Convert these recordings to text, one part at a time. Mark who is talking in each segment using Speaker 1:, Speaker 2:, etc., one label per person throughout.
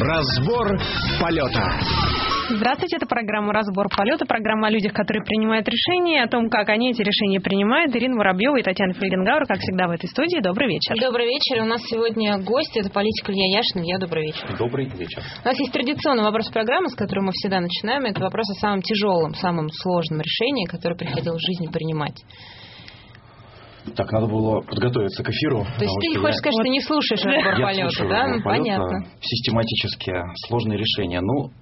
Speaker 1: Разбор полета.
Speaker 2: Здравствуйте, это программа «Разбор полета», программа о людях, которые принимают решения, о том, как они эти решения принимают. Ирина Воробьева и Татьяна Фельгенгауэр, как всегда, в этой студии. Добрый вечер.
Speaker 3: Добрый вечер. У нас сегодня гость, это политик Илья Яшин. Илья, добрый вечер.
Speaker 4: Добрый вечер.
Speaker 3: У нас есть традиционный вопрос программы, с которым мы всегда начинаем. Это вопрос о самом тяжелом, самом сложном решении, которое приходилось в жизни принимать.
Speaker 4: Так, надо было подготовиться к эфиру.
Speaker 3: То есть ты хочешь сказать, что ты не слушаешь «Разбор полета», да?
Speaker 4: «Разбор полета»,
Speaker 3: понятно.
Speaker 4: Систематически сложные решения.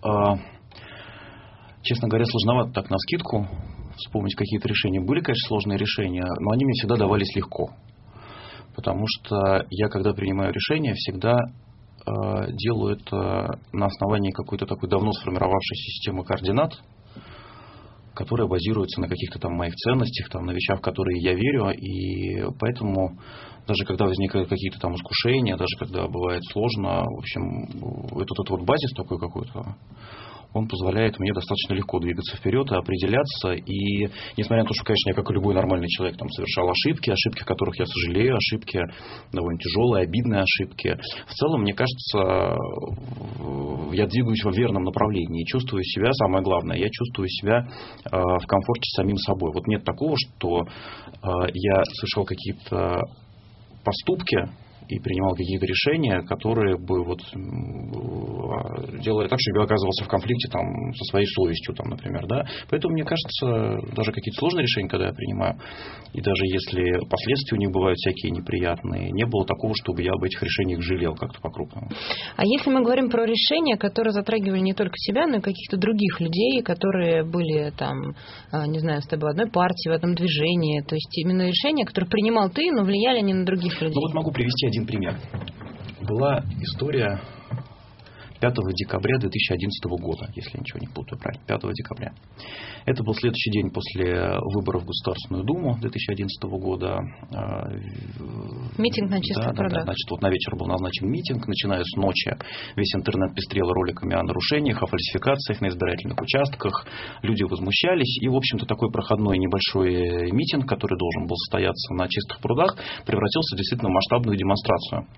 Speaker 4: Честно говоря, сложновато так навскидку вспомнить какие-то решения. Были, конечно, сложные решения, но они мне всегда давались легко. Потому что я, когда принимаю решение, всегда делаю это на основании какой-то такой давно сформировавшейся системы координат, которая базируется на каких-то там моих ценностях, там, на вещах, в которые я верю. И поэтому даже когда возникают какие-то там искушения, даже когда бывает сложно, в общем, этот вот базис такой какой-то, он позволяет мне достаточно легко двигаться вперед и определяться. И несмотря на то, что, конечно, я, как и любой нормальный человек, там, совершал ошибки, о которых я сожалею, ошибки довольно тяжелые, обидные ошибки, в целом, мне кажется, я двигаюсь в верном направлении и чувствую себя, самое главное, я чувствую себя в комфорте с самим собой. Вот нет такого, что я совершал какие-то поступки и принимал какие-то решения, которые бы вот делали так, чтобы я оказывался в конфликте там, со своей совестью, там, например. Да? Поэтому, мне кажется, даже какие-то сложные решения, когда я принимаю, и даже если последствия у них бывают всякие неприятные, не было такого, чтобы я об этих решениях жалел как-то по-крупному.
Speaker 3: А если мы говорим про решения, которые затрагивали не только тебя, но и каких-то других людей, которые были там, не знаю, с тобой в одной партии, в одном движении, то есть именно решения, которые принимал ты, но влияли они на других людей?
Speaker 4: Ну вот могу привести один пример. Была история 5 декабря 2011 года, если я ничего не путаю, правильно, 5 декабря. Это был следующий день после выборов в Государственную Думу 2011 года.
Speaker 3: Митинг на чистых прудах.
Speaker 4: Значит, вот на вечер был назначен митинг, начиная с ночи. Весь интернет пестрел роликами о нарушениях, о фальсификациях на избирательных участках. Люди возмущались. И, в общем-то, такой проходной небольшой митинг, который должен был состояться на чистых прудах, превратился действительно в масштабную демонстрацию.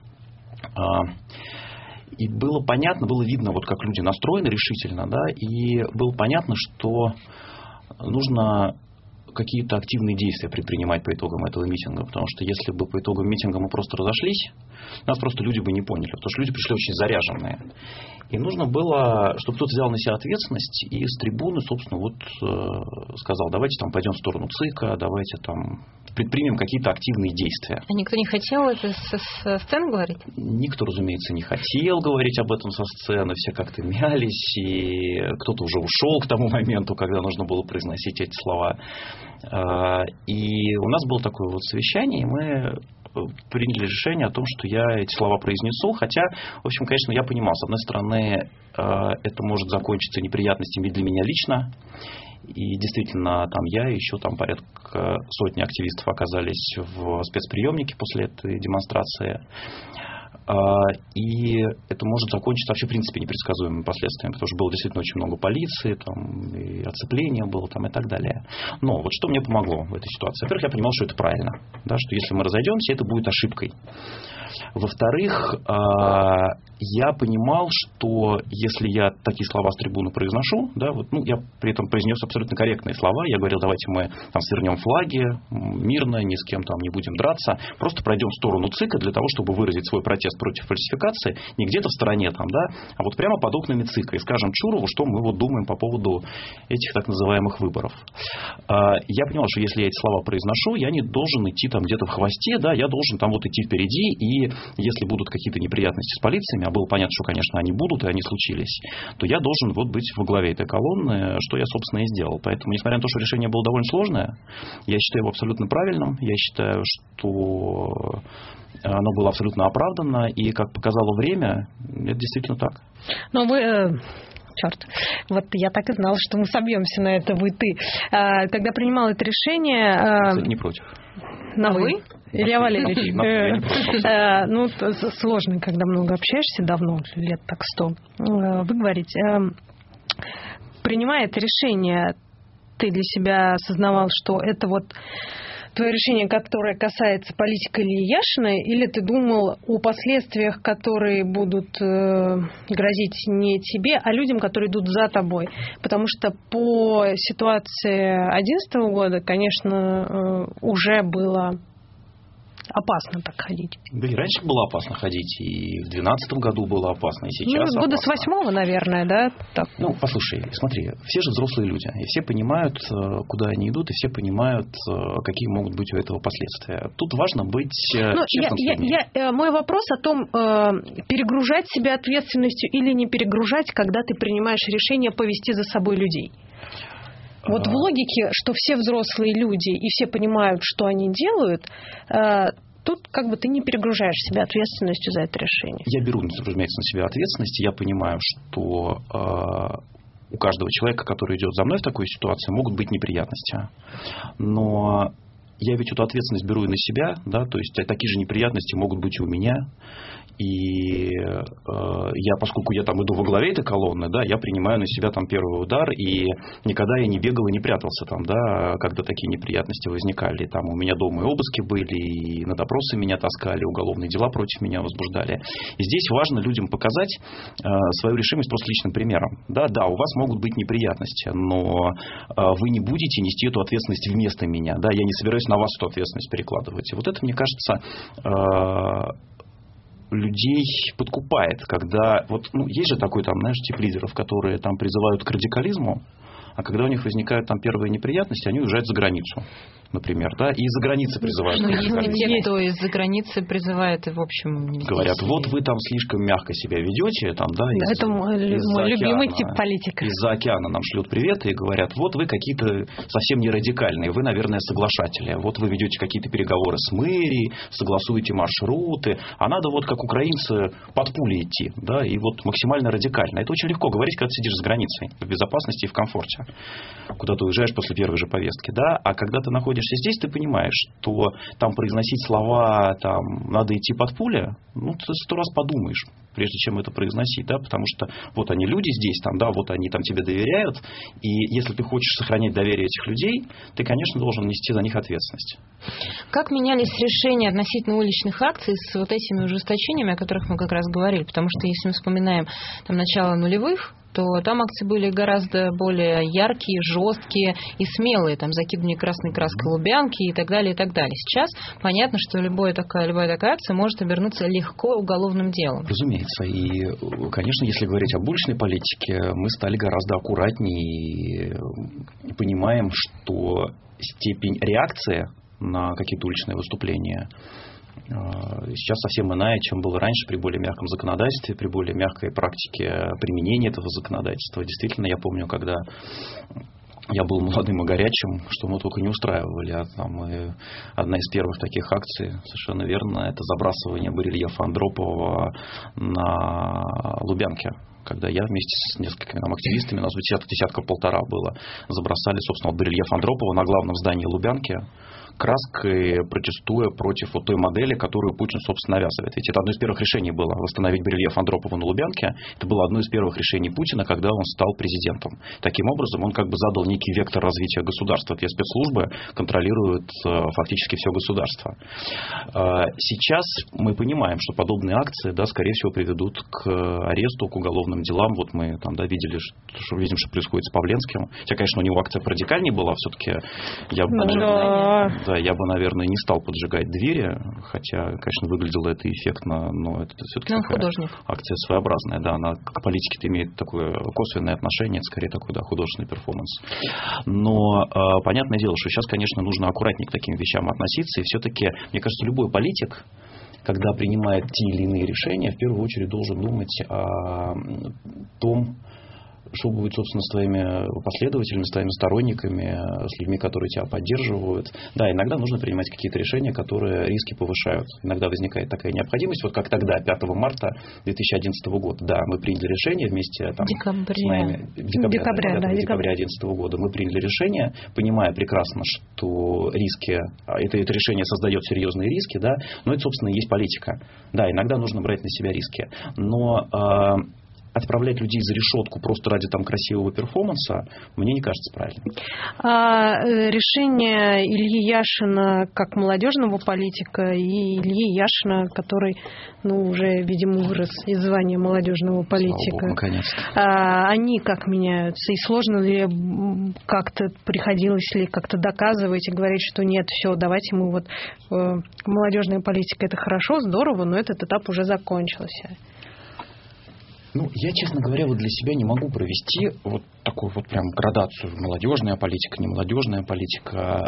Speaker 4: И было понятно, было видно, вот как люди настроены решительно, да, и было понятно, что нужно какие-то активные действия предпринимать по итогам этого митинга, потому что если бы по итогам митинга мы просто разошлись, нас просто люди бы не поняли, потому что люди пришли очень заряженные. И нужно было, чтобы кто-то взял на себя ответственность и с трибуны, собственно, вот сказал, давайте там пойдем в сторону ЦИКа, давайте там предпримем какие-то активные действия.
Speaker 3: А никто не хотел это со сцены говорить?
Speaker 4: Никто, разумеется, не хотел говорить об этом со сцены, все как-то мялись, и кто-то уже ушел к тому моменту, когда нужно было произносить эти слова. И у нас было такое вот совещание, и мы приняли решение о том, что я эти слова произнесу, хотя, в общем, конечно, я понимал, с одной стороны, это может закончиться неприятностями для меня лично, и действительно, там я и еще там порядка сотни активистов оказались в спецприемнике после этой демонстрации. И это может закончиться вообще, в принципе, непредсказуемыми последствиями, потому что было действительно очень много полиции, там, и оцепление было там, и так далее. Но вот что мне помогло в этой ситуации? Во-первых, я понимал, что это правильно, да, что если мы разойдемся, это будет ошибкой. Во-вторых, я понимал, что если я такие слова с трибуны произношу, да, вот, ну, я при этом произнес абсолютно корректные слова, я говорил, давайте мы там свернем флаги мирно, ни с кем там не будем драться, просто пройдем в сторону ЦИКа для того, чтобы выразить свой протест против фальсификации, не где-то в стороне там, да, а вот прямо под окнами ЦИКа и скажем Чурову, что мы вот думаем по поводу этих так называемых выборов. Я понимал, что если я эти слова произношу, я не должен идти там где-то в хвосте, да, я должен там вот идти впереди, и если будут какие-то неприятности с полициями, а было понятно, что, конечно, они будут, и они случились, то я должен вот быть во главе этой колонны, что я, собственно, и сделал. Поэтому, несмотря на то, что решение было довольно сложное, я считаю его абсолютно правильным, я считаю, что оно было абсолютно оправданно, и, как показало время, это действительно так.
Speaker 2: Но вы... Черт, вот я так и знала, что мы собьемся на это, вы, ты. Когда принимал это решение...
Speaker 4: Кстати, не против.
Speaker 2: На вы? Илья Валерьевич. Ну, сложно, когда много общаешься, давно, лет так 100. Вы говорите, принимая это решение, ты для себя осознавал, что это вот твое решение, которое касается политика Ильи Яшина, или ты думал о последствиях, которые будут грозить не тебе, а людям, которые идут за тобой? Потому что по ситуации 2011 года, конечно, уже было опасно так ходить.
Speaker 4: Да и раньше было опасно ходить, и в 2012 году было опасно, и сейчас
Speaker 2: года
Speaker 4: опасно.
Speaker 2: с 8-го, наверное, да? Так.
Speaker 4: Послушай, смотри, все же взрослые люди, и все понимают, куда они идут, и все понимают, какие могут быть у этого последствия. Тут важно быть честным с людьми.
Speaker 2: Мой вопрос о том, перегружать себя ответственностью или не перегружать, когда ты принимаешь решение повести за собой людей. Вот в логике, что все взрослые люди и все понимают, что они делают, тут как бы ты не перегружаешь себя ответственностью за это решение.
Speaker 4: Я беру, разумеется, на себя ответственность. Я понимаю, что у каждого человека, который идет за мной в такой ситуации, могут быть неприятности. Но я ведь эту ответственность беру и на себя, да, то есть такие же неприятности могут быть и у меня. И поскольку я там иду во главе этой колонны, да, я принимаю на себя там первый удар, и никогда я не бегал и не прятался там, да, когда такие неприятности возникали. Там у меня дома и обыски были, и на допросы меня таскали, уголовные дела против меня возбуждали. И здесь важно людям показать свою решимость просто личным примером. Да, у вас могут быть неприятности, но вы не будете нести эту ответственность вместо меня. Да, я не собираюсь на вас эту ответственность перекладывать. И вот это, мне кажется, людей подкупает, когда есть же такой тип лидеров, которые там призывают к радикализму, а когда у них возникают там первые неприятности, они уезжают за границу, например, да, и из-за границы призывают.
Speaker 3: Но есть те, кто из-за границы призывает, и в общем...
Speaker 4: Говорят, вот вы там слишком мягко себя ведете, там, да,
Speaker 2: это мой любимый тип политика.
Speaker 4: Из-за океана нам шлют приветы и говорят, вот вы какие-то совсем не радикальные, вы, наверное, соглашатели, вот вы ведете какие-то переговоры с мэрией, согласуете маршруты, а надо вот как украинцы под пули идти, да, и вот максимально радикально. Это очень легко говорить, когда ты сидишь за границей, в безопасности и в комфорте, куда ты уезжаешь после первой же повестки, да, а когда ты находишься здесь, ты понимаешь, что там произносить слова, там, надо идти под пули, ты 100 раз подумаешь, прежде чем это произносить, да, потому что вот они люди здесь, там, да, вот они там тебе доверяют, и если ты хочешь сохранять доверие этих людей, ты, конечно, должен нести за них ответственность.
Speaker 3: Как менялись решения относительно уличных акций с вот этими ужесточениями, о которых мы как раз говорили? Потому что если мы вспоминаем там начало нулевых, то там акции были гораздо более яркие, жесткие и смелые, там закидывание красной краской Лубянки и так далее, и так далее. Сейчас понятно, что любая такая акция может обернуться легко уголовным делом.
Speaker 4: Разумеется. И, конечно, если говорить об уличной политике, мы стали гораздо аккуратнее и понимаем, что степень реакции на какие-то уличные выступления сейчас совсем иная, чем было раньше при более мягком законодательстве, при более мягкой практике применения этого законодательства. Действительно, я помню, когда я был молодым и горячим, что мы только не устраивали. И одна из первых таких акций, совершенно верно, это забрасывание барельефа Андропова на Лубянке. Когда я вместе с несколькими активистами, нас десятков полтора было, забросали, собственно, барельеф Андропова на главном здании Лубянки, краской, протестуя против вот той модели, которую Путин, собственно, навязывает. Ведь это одно из первых решений было восстановить барельеф Андропова на Лубянке. Это было одно из первых решений Путина, когда он стал президентом. Таким образом, он как бы задал некий вектор развития государства. Две спецслужбы контролируют фактически все государство. Сейчас мы понимаем, что подобные акции, да, скорее всего, приведут к аресту, к уголовным делам. Вот мы там, да, видим, что происходит с Павленским. Хотя, конечно, у него акция порадикальнее была. Все-таки я бы, наверное, не стал поджигать двери, хотя, конечно, выглядело это эффектно, но это все-таки такая акция своеобразная. Да, она к политике имеет такое косвенное отношение, это скорее такой, да, художественный перформанс. Но понятное дело, что сейчас, конечно, нужно аккуратнее к таким вещам относиться, и все-таки, мне кажется, любой политик, когда принимает те или иные решения, в первую очередь должен думать о том, что будет, собственно, с твоими последователями, с твоими сторонниками, с людьми, которые тебя поддерживают. Да, иногда нужно принимать какие-то решения, которые риски повышают. Иногда возникает такая необходимость, вот как тогда, 5 марта 2011 года. Да, мы приняли решение вместе там, с нами. Декабря 2011 года. Мы приняли решение, понимая прекрасно, что риски, это решение создает серьезные риски, да, но это, собственно, и есть политика. Да, иногда нужно брать на себя риски. Но отправлять людей за решетку просто ради там красивого перформанса, мне не кажется правильным.
Speaker 2: А решение Ильи Яшина как молодежного политика и Ильи Яшина, который, уже, видимо, вырос из звания молодежного политика.
Speaker 4: Слава Богу, наконец-то.
Speaker 2: Они как меняются? И сложно ли как-то, приходилось ли как-то доказывать и говорить, что нет, все, давайте мы молодежная политика — это хорошо, здорово, но этот этап уже закончился.
Speaker 4: Я, честно говоря, для себя не могу провести такую прям градацию: молодежная политика, не молодежная политика.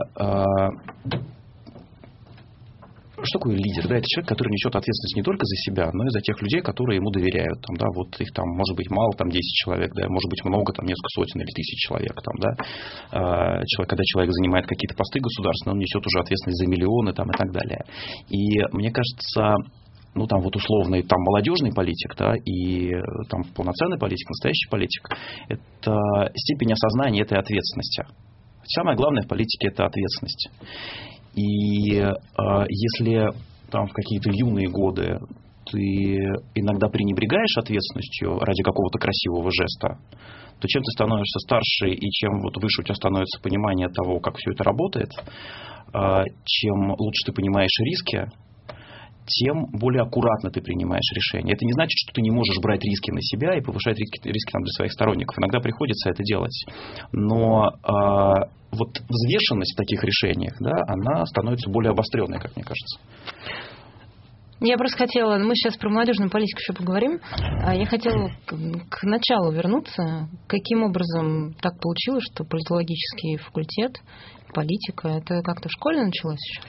Speaker 4: Что такое лидер? Это человек, который несет ответственность не только за себя, но и за тех людей, которые ему доверяют. Их там может быть мало, 10 человек, может быть много, несколько сотен или тысяч человек. Когда человек занимает какие-то посты государственные, он несет уже ответственность за миллионы и так далее. И мне кажется, условный молодежный политик, и полноценный политик, настоящий политик, это степень осознания этой ответственности. Самое главное в политике — это ответственность. И если в какие-то юные годы ты иногда пренебрегаешь ответственностью ради какого-то красивого жеста, то чем ты становишься старше и чем выше у тебя становится понимание того, как все это работает, чем лучше ты понимаешь риски, тем более аккуратно ты принимаешь решения. Это не значит, что ты не можешь брать риски на себя и повышать риски для своих сторонников. Иногда приходится это делать. Но взвешенность в таких решениях, она становится более обостренной, как мне кажется.
Speaker 3: Я просто хотела, мы сейчас про молодежную политику еще поговорим, я хотела к началу вернуться. Каким образом так получилось, что политологический факультет, политика, это как-то в школе началось еще?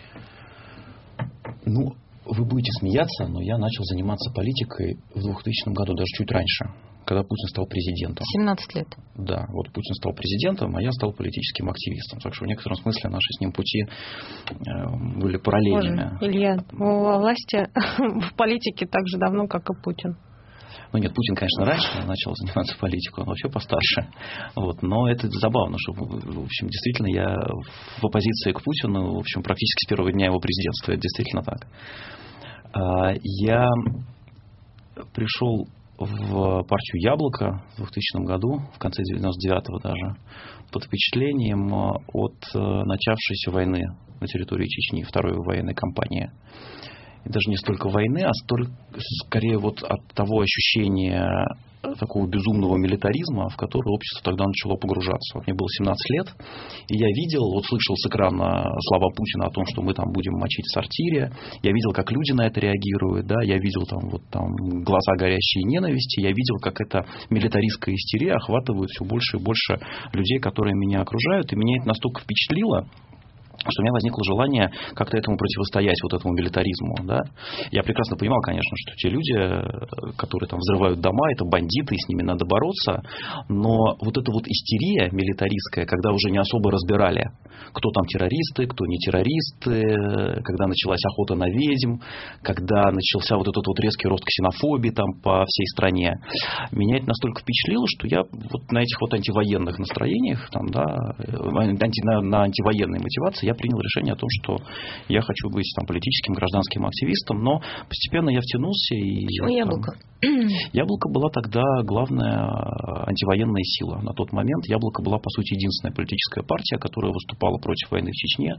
Speaker 4: Вы будете смеяться, но я начал заниматься политикой в 2000 году, даже чуть раньше, когда Путин стал президентом.
Speaker 3: 17 лет.
Speaker 4: Да, Путин стал президентом, а я стал политическим активистом. Так что в некотором смысле наши с ним пути были параллельными.
Speaker 2: Боже, Илья, власти в политике так же давно, как и Путин.
Speaker 4: Нет, Путин, конечно, раньше начал заниматься политикой, он вообще постарше. Но это забавно, что, в общем, действительно, я в оппозиции к Путину, в общем, практически с первого дня его президентства. Это действительно так. Я пришел в партию «Яблоко» в 2000 году, в конце 99-го даже, под впечатлением от начавшейся войны на территории Чечни, второй военной кампании. И даже не столько войны, а скорее от того ощущения такого безумного милитаризма, в который общество тогда начало погружаться. Мне было 17 лет, и я видел, слышал с экрана слова Путина о том, что мы будем мочить в сортире. Я видел, как люди на это реагируют, я видел глаза горящие ненависти, я видел, как эта милитаристская истерия охватывает все больше и больше людей, которые меня окружают, и меня это настолько впечатлило, что у меня возникло желание как-то этому противостоять, этому милитаризму. Я прекрасно понимал, конечно, что те люди, которые взрывают дома, это бандиты, и с ними надо бороться. Но эта истерия милитаристская, когда уже не особо разбирали, кто там террористы, кто не террористы, когда началась охота на ведьм, когда начался этот резкий рост ксенофобии по всей стране, меня это настолько впечатлило, что я на этих антивоенных настроениях, на антивоенной мотивации, я принял решение о том, что я хочу быть политическим, гражданским активистом, но постепенно я втянулся.
Speaker 3: Почему «Яблоко»?
Speaker 4: «Яблоко» была тогда главная антивоенная сила. На тот момент «Яблоко» была, по сути, единственная политическая партия, которая выступала против войны в Чечне.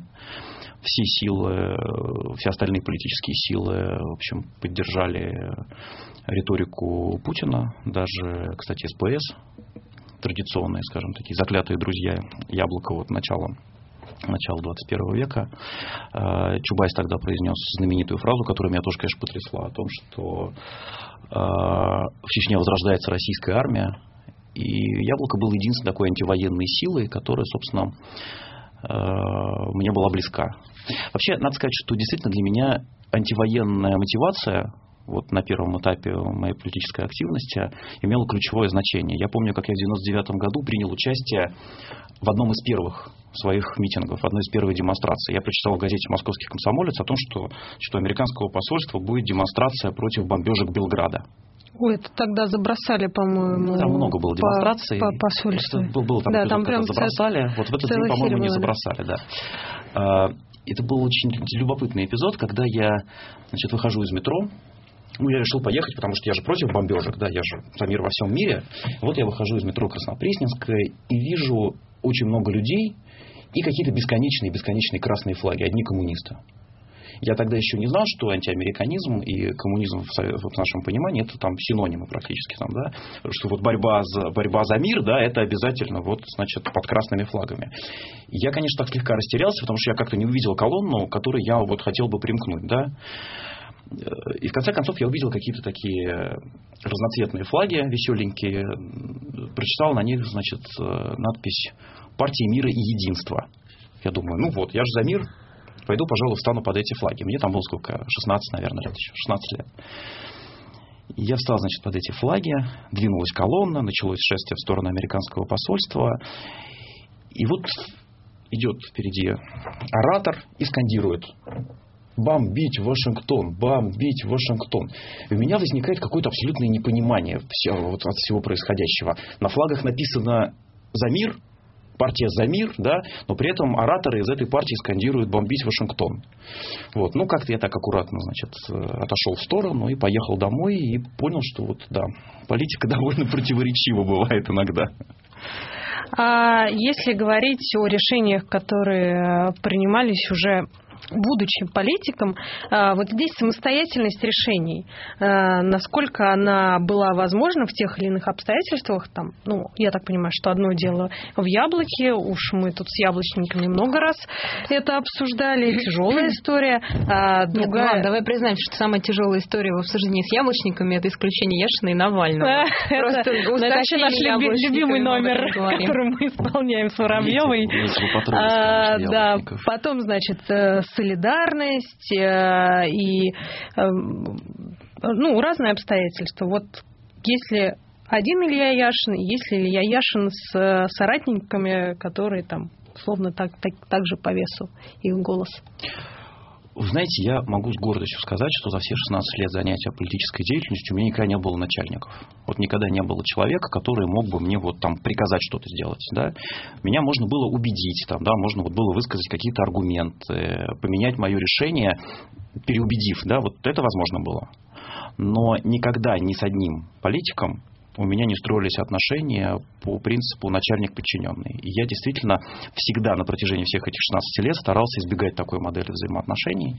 Speaker 4: Все остальные политические силы, в общем, поддержали риторику Путина, даже, кстати, СПС, традиционные, скажем, такие заклятые друзья «Яблоко» начала 21 века. Чубайс тогда произнес знаменитую фразу, которая меня тоже, конечно, потрясла, о том, что в Чечне возрождается российская армия, и «Яблоко» было единственной такой антивоенной силой, которая, собственно, мне была близка. Вообще, надо сказать, что действительно для меня антивоенная мотивация на первом этапе моей политической активности имела ключевое значение. Я помню, как я в 1999 году принял участие в одном из первых своих митингов, в одной из первых демонстраций. Я прочитал в газете «Московский комсомолец» о том, что у американского посольства будет демонстрация против бомбежек Белграда.
Speaker 2: Ой, это тогда забросали, по-моему.
Speaker 4: Там много было демонстраций.
Speaker 2: По посольству.
Speaker 4: Был там эпизод, там прям забросали. В этот день, по-моему, не забросали, да. Это был очень любопытный эпизод, когда я, выхожу из метро Ну, я решил поехать, потому что я же против бомбежек, да, я же за мир во всем мире. Вот я выхожу из метро Краснопресненская и вижу очень много людей и какие-то бесконечные красные флаги, одни коммунисты. Я тогда еще не знал, что антиамериканизм и коммунизм в нашем понимании это там синонимы практически, там, да, что вот борьба за мир, да, это обязательно вот, значит, под красными флагами. И я, конечно, так слегка растерялся, потому что я как-то не увидел колонну, к которой я вот хотел бы примкнуть, да. И в конце концов я увидел какие-то такие разноцветные флаги веселенькие, прочитал на них, значит, надпись «Партия мира и единства». Я думаю, ну вот, я же за мир, пойду, пожалуй, встану под эти флаги. Мне там было сколько? 16, наверное, лет еще. 16 лет. И я встал, значит, под эти флаги, двинулась колонна, началось шествие в сторону американского посольства. И вот идет впереди оратор и скандирует: «Бомбить Вашингтон! Бомбить Вашингтон!» И у меня возникает какое-то абсолютное непонимание вот от всего происходящего. На флагах написано «За мир», партия «За мир», да, но при этом ораторы из этой партии скандируют «Бомбить Вашингтон». Вот. Ну, как-то я так аккуратно, значит, отошел в сторону и поехал домой и понял, что вот, да, политика довольно противоречива бывает иногда.
Speaker 2: А если говорить о решениях, которые принимались уже будучи политиком, вот здесь самостоятельность решений, насколько она была возможна в тех или иных обстоятельствах, там, ну, я так понимаю, что одно дело в яблоке, уж мы тут с яблочниками много раз это обсуждали, тяжелая история, а другая...
Speaker 3: Нет, давай признаем, что самая тяжелая история в обсуждении с яблочниками — это исключение Яшина и Навального.
Speaker 2: Это вообще наш любимый номер, который мы исполняем с Воробьевой. Да, потом, значит, солидарность и разные обстоятельства. Вот если один Илья Яшин, если Илья Яшин с соратниками, которые там условно так же по весу их голос.
Speaker 4: Вы знаете, я могу с гордостью сказать, что за все 16 лет занятия политической деятельностью у меня никогда не было начальников. Вот никогда не было человека, который мог бы мне вот там приказать что-то сделать. Да? Меня можно было убедить, там, да, можно вот было высказать какие-то аргументы, поменять мое решение, переубедив. Да, вот это возможно было. Но никогда ни с одним политиком у меня не строились отношения по принципу начальник-подчиненный. И я действительно всегда на протяжении всех этих 16 лет старался избегать такой модели взаимоотношений.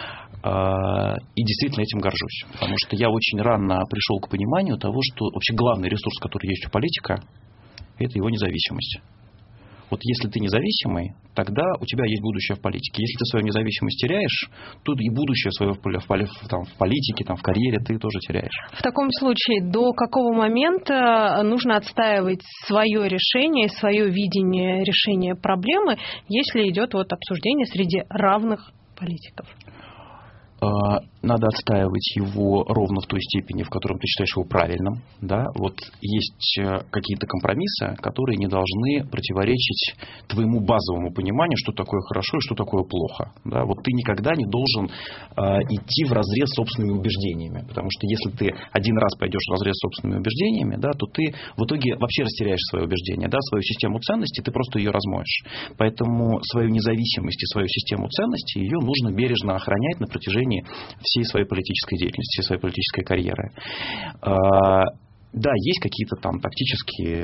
Speaker 4: И действительно этим горжусь. Потому что я очень рано пришел к пониманию того, что вообще главный ресурс, который есть у политика, это его независимость. Вот если ты независимый, тогда у тебя есть будущее в политике. Если ты свою независимость теряешь, то и будущее свое в политике, там, в карьере ты тоже теряешь.
Speaker 2: В таком случае, до какого момента нужно отстаивать свое решение, свое видение решения проблемы, если идет вот обсуждение среди равных политиков?
Speaker 4: Надо отстаивать его ровно в той степени, в которой ты считаешь его правильным. Да? Вот есть какие-то компромиссы, которые не должны противоречить твоему базовому пониманию, что такое хорошо и что такое плохо. Да? Вот ты никогда не должен идти вразрез с собственными убеждениями. Потому что если ты один раз пойдешь вразрез с собственными убеждениями, да, то ты в итоге вообще растеряешь свое убеждение, да, свою систему ценностей, ты просто ее размоешь. Поэтому свою независимость и свою систему ценностей ее нужно бережно охранять на протяжении всей своей политической деятельности, всей своей политической карьеры. Да, есть какие-то там тактические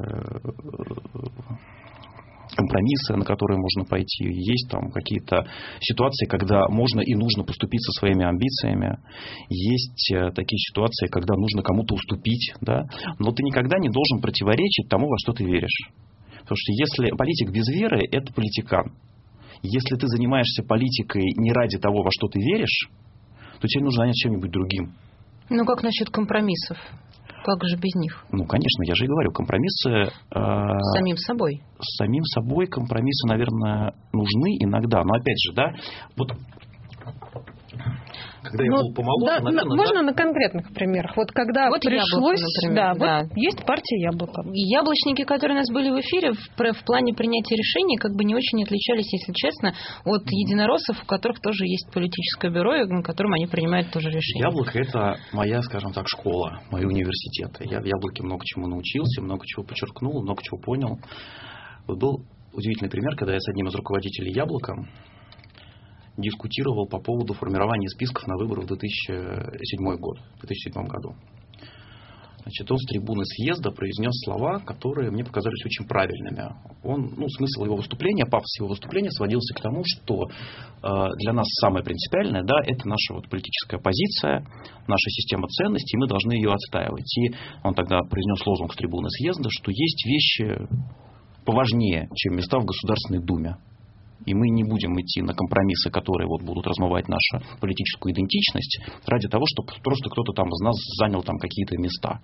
Speaker 4: компромиссы, на которые можно пойти. Есть там какие-то ситуации, когда можно и нужно поступиться своими амбициями. Есть такие ситуации, когда нужно кому-то уступить. Да? Но ты никогда не должен противоречить тому, во что ты веришь. Потому что если политик без веры, это политикан. Если ты занимаешься политикой не ради того, во что ты веришь, то тебе нужно заняться чем-нибудь другим.
Speaker 3: Ну, как насчет компромиссов? Как же без них?
Speaker 4: Ну, конечно, я же и говорю, компромиссы...
Speaker 3: С самим собой.
Speaker 4: С самим собой компромиссы, наверное, нужны иногда. Но опять же, да, вот... Когда я был помоложе,
Speaker 2: да, наверное, можно на конкретных примерах. Вот когда вот пришлось... Яблоко, да. Вот есть партия «Яблоко».
Speaker 3: И яблочники, которые у нас были в эфире, в плане принятия решений, как бы не очень отличались, если честно, от единороссов, у которых тоже есть политическое бюро, на котором они принимают тоже решения.
Speaker 4: «Яблоко» — это моя, скажем так, школа, мой университет. Я в «Яблоке» много чему научился, много чего подчеркнул, много чего понял. Вот был удивительный пример, когда я с одним из руководителей «Яблока», дискутировал по поводу формирования списков на выборы в 2007 году. Значит, он с трибуны съезда произнес слова, которые мне показались очень правильными. Смысл его выступления, пафос его выступления сводился к тому, что для нас самое принципиальное, да, это наша вот политическая позиция, наша система ценностей, и мы должны ее отстаивать. И он тогда произнес лозунг с трибуны съезда, что есть вещи поважнее, чем места в Государственной Думе. И мы не будем идти на компромиссы, которые вот будут размывать нашу политическую идентичность ради того, чтобы просто кто-то там из нас занял там какие-то места.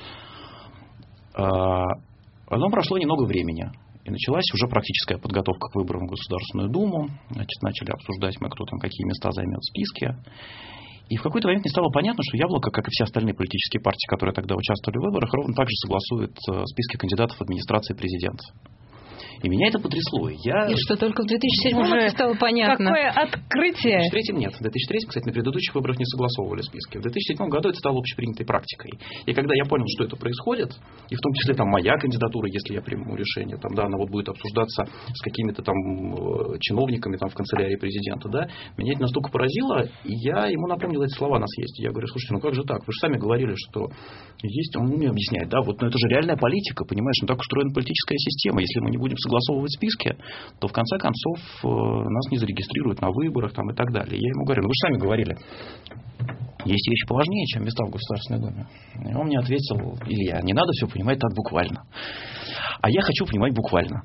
Speaker 4: Но прошло немного времени, и началась уже практическая подготовка к выборам в Государственную Думу. Значит, начали обсуждать мы, кто там какие места займет в списке. И в какой-то момент мне стало понятно, что Яблоко, как и все остальные политические партии, которые тогда участвовали в выборах, ровно так же согласует списки кандидатов в администрации президента. И меня это потрясло. И
Speaker 3: что только в 2007 уже стало понятно.
Speaker 2: Какое открытие.
Speaker 4: В 2003 нет. В 2003, кстати, на предыдущих выборах не согласовывали списки. В 2007 году это стало общепринятой практикой. И когда я понял, что это происходит, и в том числе там моя кандидатура, если я приму решение, там, да, она вот будет обсуждаться с какими-то там чиновниками там, в канцелярии президента, да, меня это настолько поразило, и я ему напомнил эти слова на съезде. Я говорю, слушайте, как же так? Вы же сами говорили, что есть, он мне объясняет, да, вот, это же реальная политика, понимаешь, так устроена политическая система. Если мы не будем согласовывать списки, то в конце концов нас не зарегистрируют на выборах там, и так далее. Я ему говорю, вы же сами говорили, есть вещи поважнее, чем места в Государственной Думе. И он мне ответил, Илья, не надо все понимать так буквально. А я хочу понимать буквально.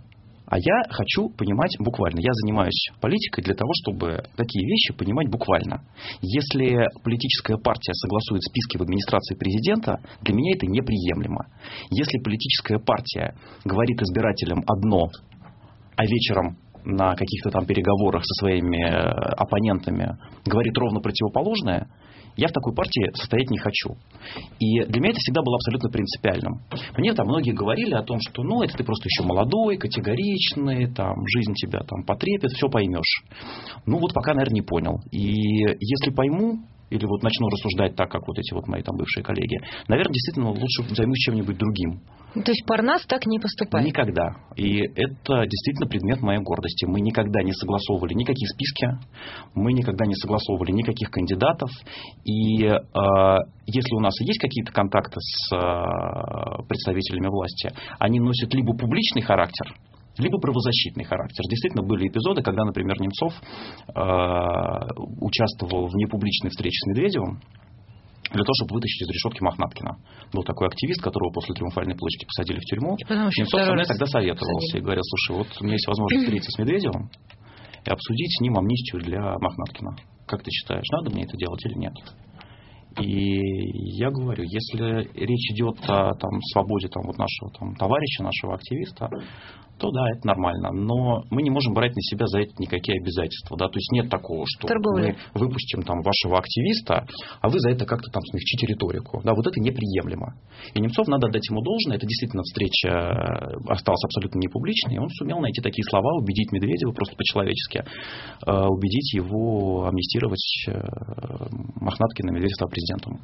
Speaker 4: Я занимаюсь политикой для того, чтобы такие вещи понимать буквально. Если политическая партия согласует списки в администрации президента, для меня это неприемлемо. Если политическая партия говорит избирателям одно, а вечером на каких-то там переговорах со своими оппонентами говорит ровно противоположное, я в такой партии состоять не хочу. И для меня это всегда было абсолютно принципиальным. Мне там многие говорили о том, что это ты просто еще молодой, категоричный, там, жизнь тебя там потрепет, все поймешь. Пока, наверное, не понял. И если пойму, или вот начну рассуждать так, как вот эти вот мои там бывшие коллеги, наверное, действительно лучше займусь чем-нибудь другим.
Speaker 3: То есть Парнас так не поступает?
Speaker 4: Никогда. И это действительно предмет моей гордости. Мы никогда не согласовывали никакие списки, мы никогда не согласовывали никаких кандидатов. И если у нас и есть какие-то контакты с представителями власти, они носят либо публичный характер, либо правозащитный характер. Действительно, были эпизоды, когда, например, Немцов участвовал в непубличной встрече с Медведевым для того, чтобы вытащить из решетки Мохнаткина. Был такой активист, которого после Триумфальной площади посадили в тюрьму. Немцов со мной тогда советовался и говорил, слушай, вот у меня есть возможность встретиться с Медведевым и обсудить с ним амнистию для Мохнаткина. Как ты считаешь, надо мне это делать или нет? И я говорю, если речь идет о свободе нашего товарища, нашего активиста, то да, это нормально. Но мы не можем брать на себя за это никакие обязательства. Да? То есть нет такого, что мы выпустим вашего активиста, а вы за это как-то смягчите риторику. Да, вот это неприемлемо. И Немцов, надо отдать ему должное, это действительно встреча осталась абсолютно непубличной, и он сумел найти такие слова, убедить Медведева просто по-человечески, убедить его амнистировать Мохнаткина, Медведева стал президентом.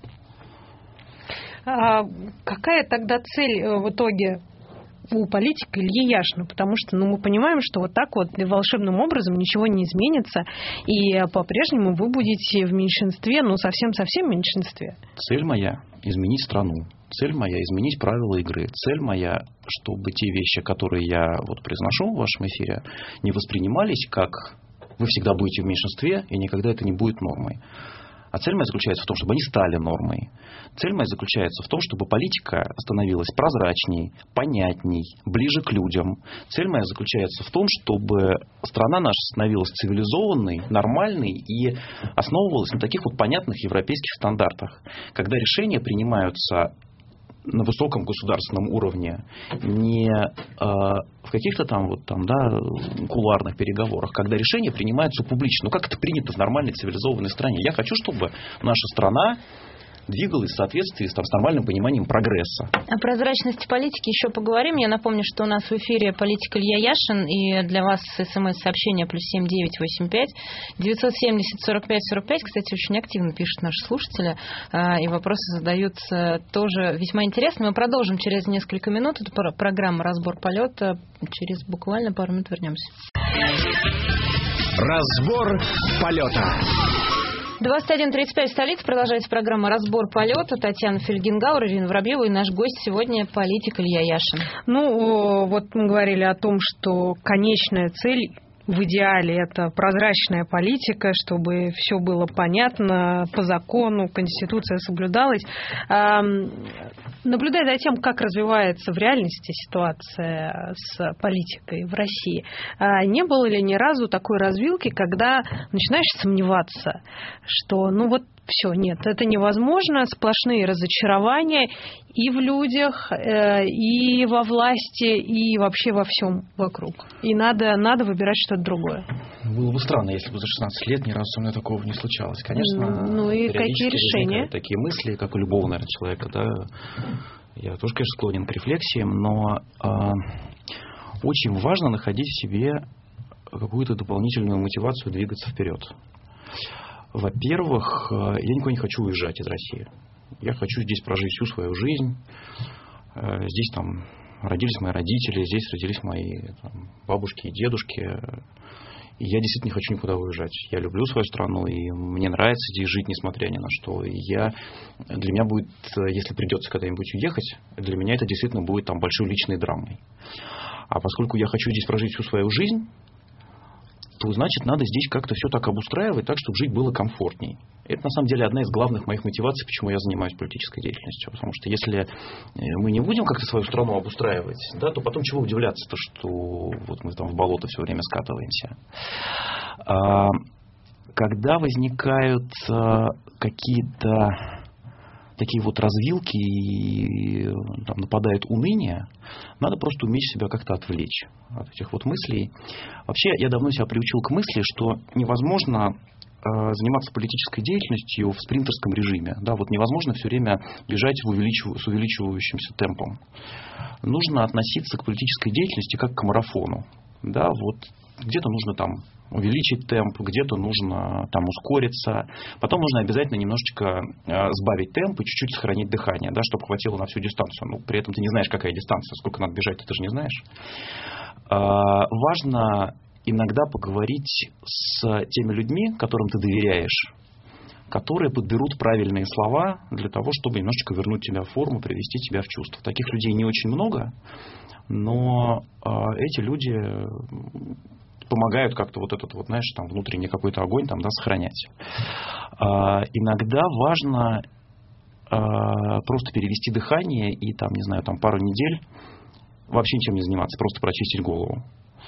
Speaker 2: А какая тогда цель в итоге у политика Ильи Яшина? Потому что мы понимаем, что вот так вот волшебным образом ничего не изменится, и по-прежнему вы будете в меньшинстве, совсем-совсем в меньшинстве.
Speaker 4: Цель моя – изменить страну. Цель моя – изменить правила игры. Цель моя – чтобы те вещи, которые я произношу в вашем эфире, не воспринимались как вы всегда будете в меньшинстве, и никогда это не будет нормой. А цель моя заключается в том, чтобы они стали нормой. Цель моя заключается в том, чтобы политика становилась прозрачней, понятней, ближе к людям. Цель моя заключается в том, чтобы страна наша становилась цивилизованной, нормальной и основывалась на таких понятных европейских стандартах, когда решения принимаются на высоком государственном уровне, не в каких-то кулуарных переговорах, когда решения принимаются публично, как это принято в нормальной цивилизованной стране. Я хочу, чтобы наша страна двигалась в соответствии с нормальным пониманием прогресса.
Speaker 3: О прозрачности политики еще поговорим. Я напомню, что у нас в эфире политик Илья Яшин, и для вас смс-сообщение +7 985 970 45 45. Кстати, очень активно пишут наши слушатели, и вопросы задаются тоже весьма интересно. Мы продолжим через несколько минут. Это программа «Разбор полета». Через буквально пару минут вернемся.
Speaker 1: Разбор полета.
Speaker 3: 21:35 столиц. Продолжается программа «Разбор полета». Татьяна Фельгенгауэр, Ирина Воробьева и наш гость сегодня политик Илья Яшин.
Speaker 2: Ну, вот мы говорили о том, что конечная цель в идеале это прозрачная политика, чтобы все было понятно, по закону, Конституция соблюдалась. Наблюдая за тем, как развивается в реальности ситуация с политикой в России, не было ли ни разу такой развилки, когда начинаешь сомневаться, что все, нет, это невозможно, сплошные разочарования и в людях, и во власти, и вообще во всем вокруг. И надо выбирать что-то другое.
Speaker 4: Было бы странно, если бы за 16 лет ни разу со мной такого не случалось. Конечно,
Speaker 2: ну и какие решения?
Speaker 4: Такие мысли, как у любого, наверное, человека, да. Я тоже, конечно, склонен к рефлексиям, но очень важно находить в себе какую-то дополнительную мотивацию двигаться вперед. Во-первых, я никуда не хочу уезжать из России. Я хочу здесь прожить всю свою жизнь. Здесь там родились мои родители, здесь родились мои бабушки и дедушки. И я действительно не хочу никуда уезжать. Я люблю свою страну, и мне нравится здесь жить, несмотря ни на что. И для меня будет, если придется когда-нибудь уехать, для меня это действительно будет там большой личной драмой. А поскольку я хочу здесь прожить всю свою жизнь, то, значит, надо здесь как-то все так обустраивать, так, чтобы жить было комфортней. Это, на самом деле, одна из главных моих мотиваций, почему я занимаюсь политической деятельностью. Потому что если мы не будем как-то свою страну обустраивать, да, то потом чего удивляться-то, что вот мы там в болото все время скатываемся. Когда возникают какие-то такие вот развилки и там нападает уныние, надо просто уметь себя как-то отвлечь от этих вот мыслей. Вообще, я давно себя приучил к мысли, что невозможно заниматься политической деятельностью в спринтерском режиме. Да, вот невозможно все время бежать с увеличивающимся темпом. Нужно относиться к политической деятельности как к марафону. Да, вот где-то нужно там увеличить темп, где-то нужно там ускориться. Потом нужно обязательно немножечко сбавить темп и чуть-чуть сохранить дыхание, да, чтобы хватило на всю дистанцию. Но при этом ты не знаешь, какая дистанция, сколько надо бежать, ты же не знаешь. Важно иногда поговорить с теми людьми, которым ты доверяешь, которые подберут правильные слова для того, чтобы немножечко вернуть тебя в форму, привести тебя в чувство. Таких людей не очень много, но эти люди помогают как-то вот этот вот, знаешь, там внутренний какой-то огонь там, да, сохранять. Иногда важно просто перевести дыхание и там, не знаю, там пару недель вообще ничем не заниматься, просто прочистить голову.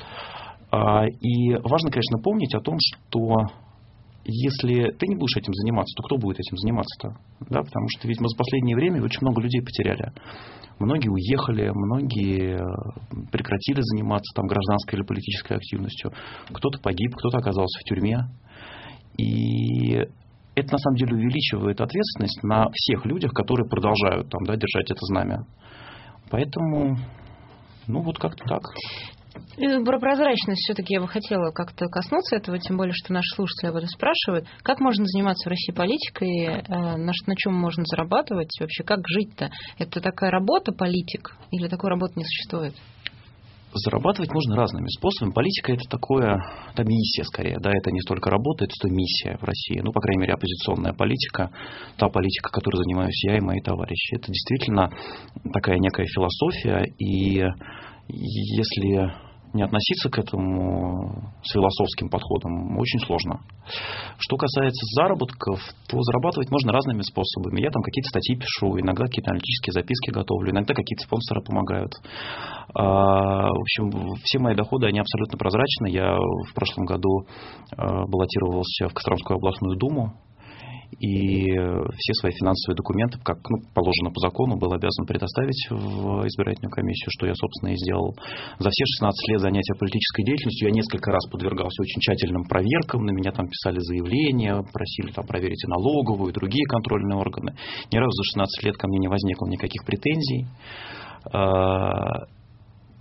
Speaker 4: И важно, конечно, помнить о том, что если ты не будешь этим заниматься, то кто будет этим заниматься-то? Да, потому что ведь мы за последнее время очень много людей потеряли. Многие уехали, многие прекратили заниматься там гражданской или политической активностью. Кто-то погиб, кто-то оказался в тюрьме. И это на самом деле увеличивает ответственность на всех людях, которые продолжают там, да, держать это знамя. Поэтому, вот как-то так.
Speaker 3: Про прозрачность все-таки я бы хотела как-то коснуться этого, тем более, что наши слушатели об этом спрашивают. Как можно заниматься в России политикой, на чем можно зарабатывать, вообще как жить-то? Это такая работа, политик, или такой работы не существует?
Speaker 4: Зарабатывать можно разными способами. Политика — это это миссия скорее, да, это не столько работа, это миссия в России. По крайней мере, оппозиционная политика, та политика, которой занимаюсь я и мои товарищи. Это действительно такая некая философия, и если не относиться к этому с философским подходом, очень сложно. Что касается заработков, то зарабатывать можно разными способами. Я там какие-то статьи пишу, иногда какие-то аналитические записки готовлю, иногда какие-то спонсоры помогают. В общем, все мои доходы, они абсолютно прозрачны. Я в прошлом году баллотировался в Костромскую областную думу. И все свои финансовые документы, как положено по закону, был обязан предоставить в избирательную комиссию, что я, собственно, и сделал. За все 16 лет занятия политической деятельностью я несколько раз подвергался очень тщательным проверкам. На меня там писали заявления, просили там проверить и налоговую, и другие контрольные органы. Ни разу за 16 лет ко мне не возникло никаких претензий.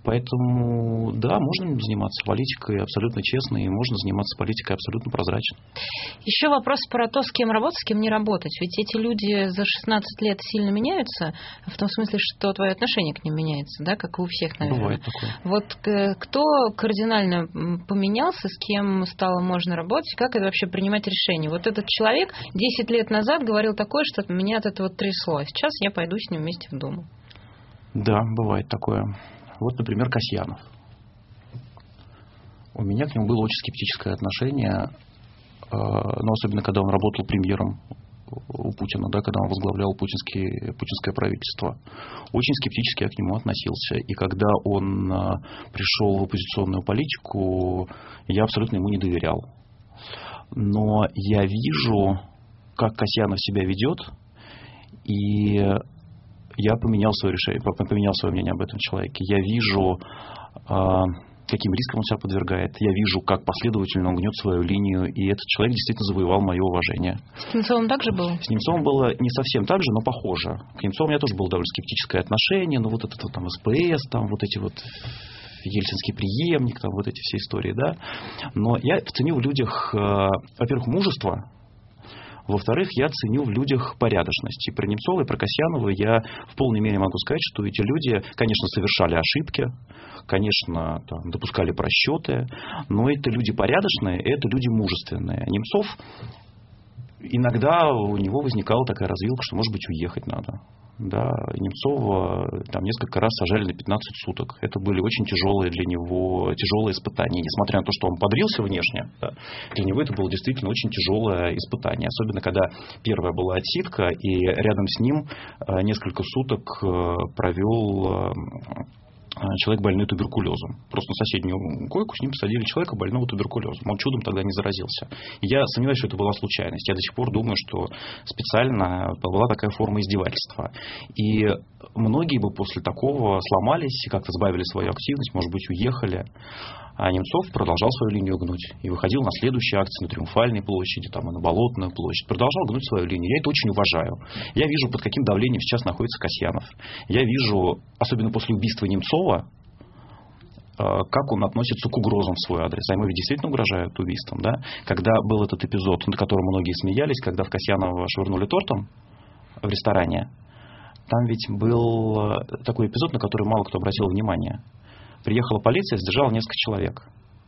Speaker 4: Поэтому, да, можно заниматься политикой абсолютно честно, и можно заниматься политикой абсолютно прозрачно.
Speaker 3: Еще вопрос про то, с кем работать, с кем не работать. Ведь эти люди за 16 лет сильно меняются, в том смысле, что твое отношение к ним меняется, да, как и у всех, наверное.
Speaker 4: Бывает такое.
Speaker 3: Вот кто кардинально поменялся, с кем стало можно работать, как это вообще принимать решение? Вот этот человек 10 лет назад говорил такое, что меня от этого трясло. Сейчас я пойду с ним вместе в Думу.
Speaker 4: Да, бывает такое. Вот, например, Касьянов. У меня к нему было очень скептическое отношение, но особенно когда он работал премьером у Путина, да, когда он возглавлял путинское правительство. Очень скептически я к нему относился. И когда он пришел в оппозиционную политику, я абсолютно ему не доверял. Но я вижу, как Касьянов себя ведет, и я поменял свое решение, поменял свое мнение об этом человеке. Я вижу, каким риском он себя подвергает. Я вижу, как последовательно он гнет свою линию. И этот человек действительно завоевал мое уважение.
Speaker 3: С Немцовым так же было?
Speaker 4: С Немцовым было не совсем так же, но похоже. К Немцову у меня тоже было довольно скептическое отношение. Но вот это вот, там СПС, там вот эти вот ельцинский преемник, там вот эти все истории, да. Но я ценю в людях, во-первых, мужество. Во-вторых, я ценю в людях порядочность. И про Немцова, и про Касьянова я в полной мере могу сказать, что эти люди, конечно, совершали ошибки, конечно, там, допускали просчеты, но это люди порядочные, это люди мужественные. Немцов, иногда у него возникала такая развилка, что, может быть, уехать надо. Да, Немцова там несколько раз сажали на 15 суток. Это были очень тяжелые для него испытания. Несмотря на то, что он бодрился внешне, да, для него это было действительно очень тяжелое испытание. Особенно, когда первая была отсидка, и рядом с ним несколько суток провел человек, больной туберкулезом. Просто на соседнюю койку с ним посадили человека, больного туберкулезом. Он чудом тогда не заразился. И я сомневаюсь, что это была случайность. Я до сих пор думаю, что специально была такая форма издевательства. И многие бы после такого сломались, как-то сбавили свою активность, может быть, уехали. А Немцов продолжал свою линию гнуть. И выходил на следующие акции на Триумфальной площади, там, и на Болотную площадь. Продолжал гнуть свою линию. Я это очень уважаю. Я вижу, под каким давлением сейчас находится Касьянов. Я вижу, особенно после убийства Немцова, как он относится к угрозам в свой адрес. А ему ведь действительно угрожают убийством. Да? Когда был этот эпизод, над которым многие смеялись, когда в Касьянова швырнули тортом в ресторане, там ведь был такой эпизод, на который мало кто обратил внимание. Приехала полиция, задержала несколько человек.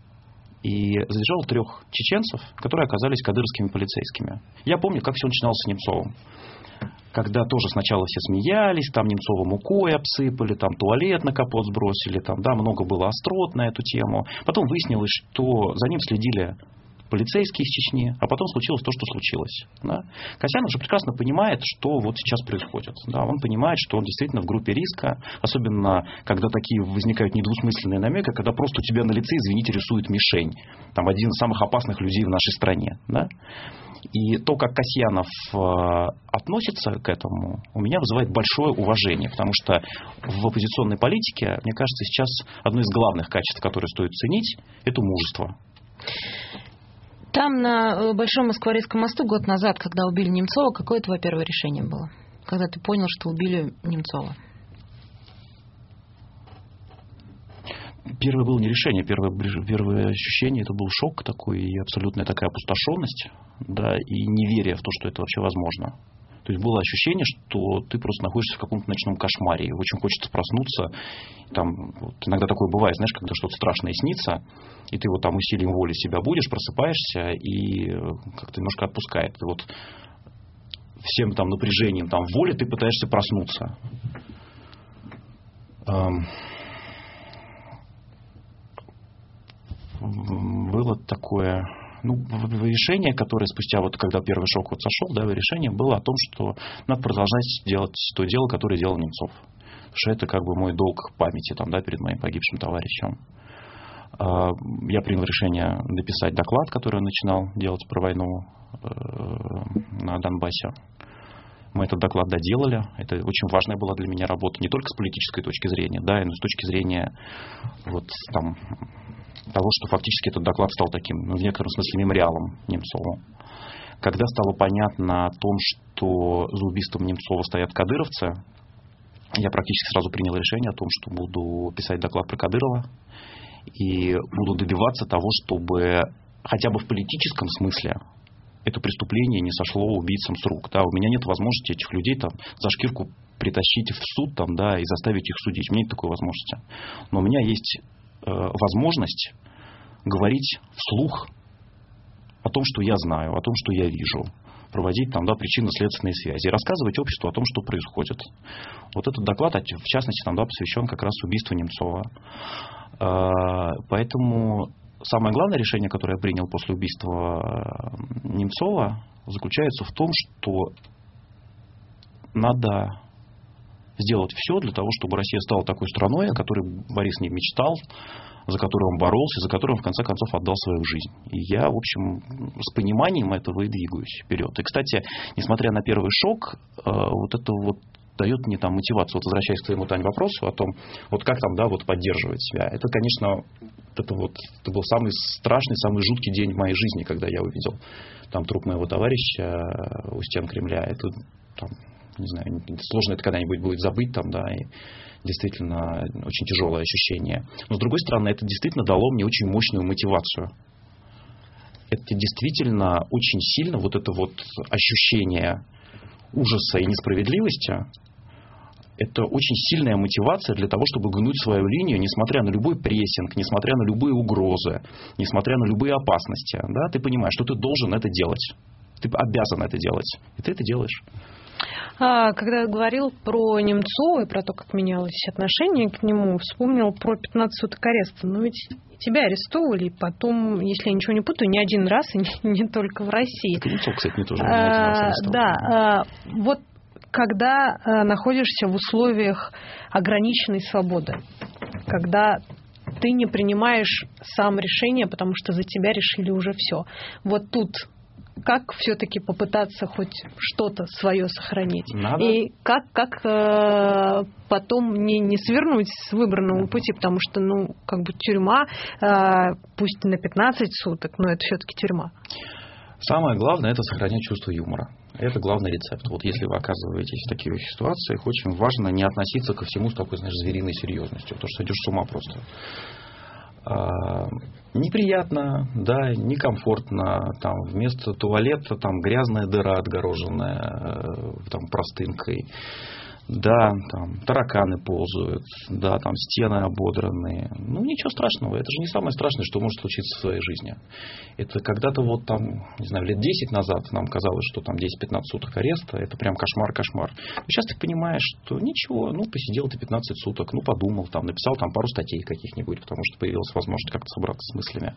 Speaker 4: И задержала 3 чеченцев, которые оказались кадыровскими полицейскими. Я помню, как все начиналось с Немцовым. Когда тоже сначала все смеялись, там Немцова мукой обсыпали, там туалет на капот сбросили, там, да, много было острот на эту тему. Потом выяснилось, что за ним следили полицейские из Чечни, а потом случилось то, что случилось. Да? Касьянов же прекрасно понимает, что вот сейчас происходит. Да? Он понимает, что он действительно в группе риска, особенно когда такие возникают недвусмысленные намеки, когда просто у тебя на лице, извините, рисует мишень. Там один из самых опасных людей в нашей стране. Да? И то, как Касьянов относится к этому, у меня вызывает большое уважение, потому что в оппозиционной политике, мне кажется, сейчас одно из главных качеств, которые стоит ценить, это мужество.
Speaker 3: Там, на Большом Москворецком мосту, год назад, когда убили Немцова, какое твое первое решение было? Когда ты понял, что убили Немцова?
Speaker 4: Первое было не решение, первое ощущение, это был шок такой, и абсолютная такая опустошенность, да, и неверие в то, что это вообще возможно. То есть было ощущение, что ты просто находишься в каком-то ночном кошмаре, и очень хочется проснуться. Там, вот, иногда такое бывает, знаешь, когда что-то страшное снится, и ты вот там усилием воли себя будешь, просыпаешься, и как-то немножко отпускает. И вот всем там напряжением там воли ты пытаешься проснуться. Было такое... решение, которое спустя, вот когда первый шок вот сошел, да, решение было о том, что надо продолжать делать то дело, которое делал Немцов. Потому что это как бы мой долг памяти там, да, перед моим погибшим товарищем. Я принял решение написать доклад, который он начинал делать про войну на Донбассе. Мы этот доклад доделали. Это очень важная была для меня работа. Не только с политической точки зрения, да, но и с точки зрения вот, там, того, что фактически этот доклад стал таким, в некотором смысле, мемориалом Немцову. Когда стало понятно о том, что за убийством Немцова стоят кадыровцы, я практически сразу принял решение о том, что буду писать доклад про Кадырова и буду добиваться того, чтобы хотя бы в политическом смысле это преступление не сошло убийцам с рук. Да, у меня нет возможности этих людей там за шкирку притащить в суд там, да, и заставить их судить. У меня нет такой возможности. Но у меня есть возможность говорить вслух о том, что я знаю, о том, что я вижу, проводить там, да, причинно-следственные связи, и рассказывать обществу о том, что происходит. Вот этот доклад, в частности, там, да, посвящен как раз убийству Немцова. Поэтому самое главное решение, которое я принял после убийства Немцова, заключается в том, что надо сделать все для того, чтобы Россия стала такой страной, о которой Борис не мечтал, за которую он боролся, за которую он в конце концов отдал свою жизнь. И я, в общем, с пониманием этого и двигаюсь вперед. И, кстати, несмотря на первый шок, вот это вот дает мне там мотивацию. Вот возвращаясь к твоему, Тань, вопросу о том, вот как там, да, вот поддерживать себя. Это, конечно, это был самый страшный, самый жуткий день в моей жизни, когда я увидел там труп моего товарища у стен Кремля. Это там, не знаю, сложно это когда-нибудь будет забыть там, да, и действительно очень тяжелое ощущение. Но, с другой стороны, это действительно дало мне очень мощную мотивацию. Это действительно очень сильно вот это вот ощущение ужаса и несправедливости, это очень сильная мотивация для того, чтобы гнуть свою линию, несмотря на любой прессинг, несмотря на любые угрозы, несмотря на любые опасности. Да, ты понимаешь, что ты должен это делать. Ты обязан это делать. И ты это делаешь.
Speaker 2: Когда говорил про Немцова и про то, как менялось отношение к нему, вспомнил про 15 суток ареста. Но ведь тебя арестовывали, и потом, если я ничего не путаю, не один раз, и не только в России.
Speaker 4: Так Немцов, кстати, не тоже не один раз арестовали.
Speaker 2: Да, вот когда находишься в условиях ограниченной свободы, когда ты не принимаешь сам решение, потому что за тебя решили уже все. Вот тут как все-таки попытаться хоть что-то свое сохранить?
Speaker 4: Надо.
Speaker 2: И как потом не свернуть с выбранного пути, потому что, как бы тюрьма, пусть на 15 суток, но это все-таки тюрьма.
Speaker 4: Самое главное – это сохранять чувство юмора. Это главный рецепт. Вот если вы оказываетесь в таких ситуациях, очень важно не относиться ко всему с такой, звериной серьезностью, потому что сойдешь с ума просто. Неприятно, да, некомфортно, там вместо туалета там грязная дыра, отгороженная там простынкой, да, там тараканы ползают, да, там стены ободранные. Ничего страшного, это же не самое страшное, что может случиться в своей жизни. Это когда-то вот там, не знаю, лет 10 назад нам казалось, что там 10-15 суток ареста, это прям кошмар. Но сейчас ты понимаешь, что ничего, посидел ты 15 суток, подумал, там, написал там пару статей каких-нибудь, потому что появилась возможность как-то собраться с мыслями.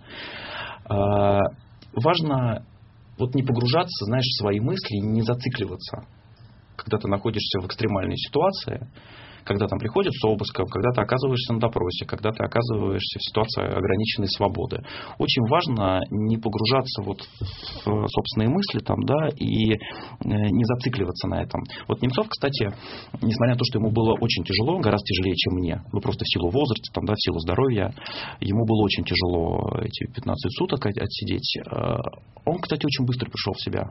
Speaker 4: Важно вот не погружаться, знаешь, в свои мысли и не зацикливаться. Когда ты находишься в экстремальной ситуации, когда там приходят с обыском, когда ты оказываешься на допросе, когда ты оказываешься в ситуации ограниченной свободы. Очень важно не погружаться вот в собственные мысли там, да, и не зацикливаться на этом. Вот Немцов, кстати, несмотря на то, что ему было очень тяжело, гораздо тяжелее, чем мне, просто в силу возраста, там, да, в силу здоровья, ему было очень тяжело эти 15 суток отсидеть. Он, кстати, очень быстро пришел в себя.